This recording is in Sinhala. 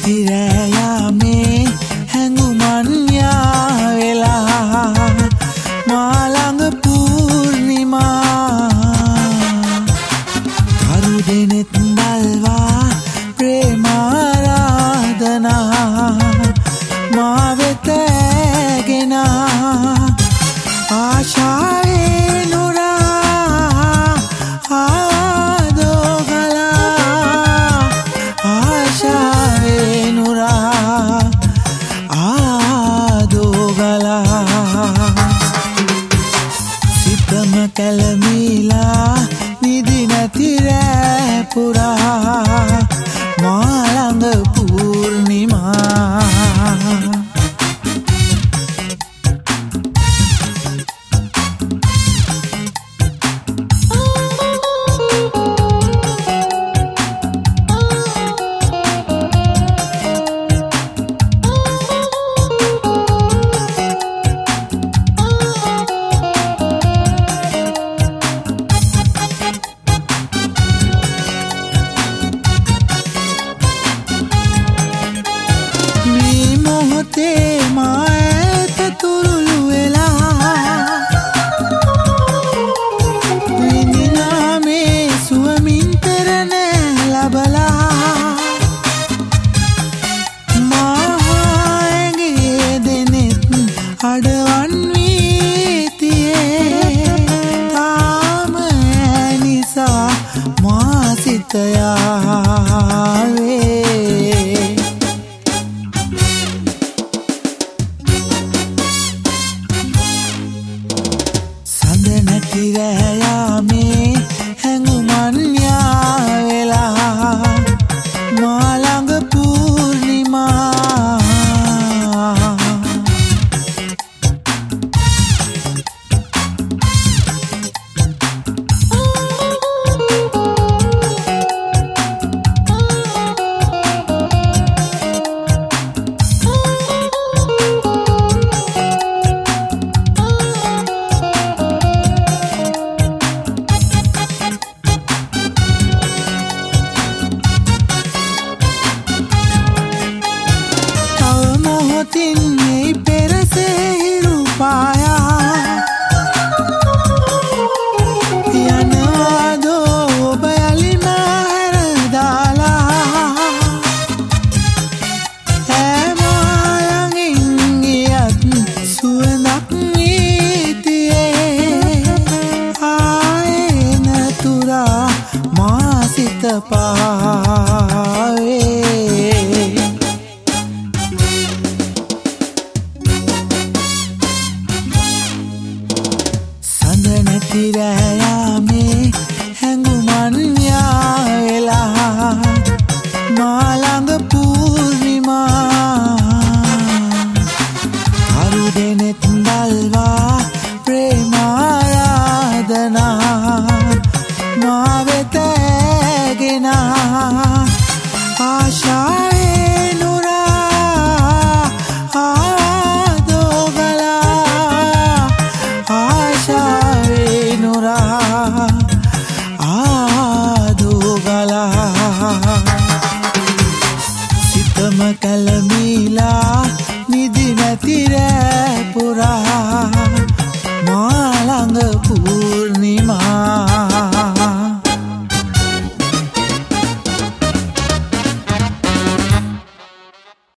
නැති රෑ යාමේ හැඟුමන් යාවෙලා මා ළඟ පූර්ණිමා කරු දෙනෙත් දල්වා ප්‍රේමාරාධනා මා වෙත ඇගෙන ආශාවේ නුරා ආදෝ ගලා ආශාවේ නුරා ආදෝ ගලා සිතම කැළමිලා නිදි නැති රෑ පුරා මා ළඟ පූර්ණිමා අඩවන් වීතියේ තාම නිසා මා සිත යාවේ සඳ නැති රෑ යාමේ හැඟුමන් යාවෙලා මා ළඟ පූර්ණිමා තින්නේ පෙරසෙහිරු පායා යනවාදෝ ඔබ යලිම හැරදාලා හැමයන්ගින් ගියත් සුවඳක් නීතියේ ආයේ නතුරා මා සිත පාවේ නැති රෑ යාමේ හැඟුමන් යාවෙලා මා ළඟ පූර්ණිමා කරු දෙනෙත් දල්වා ප්‍රේමාරාධනා මා වෙත ඇගෙන ආශාවේ නුරා ආදෝ ගලා ආශාවේ නුරා ආදෝ ගලා සිතම කැළමිලා නිදි නැති රෑ පුරා මා ළඟ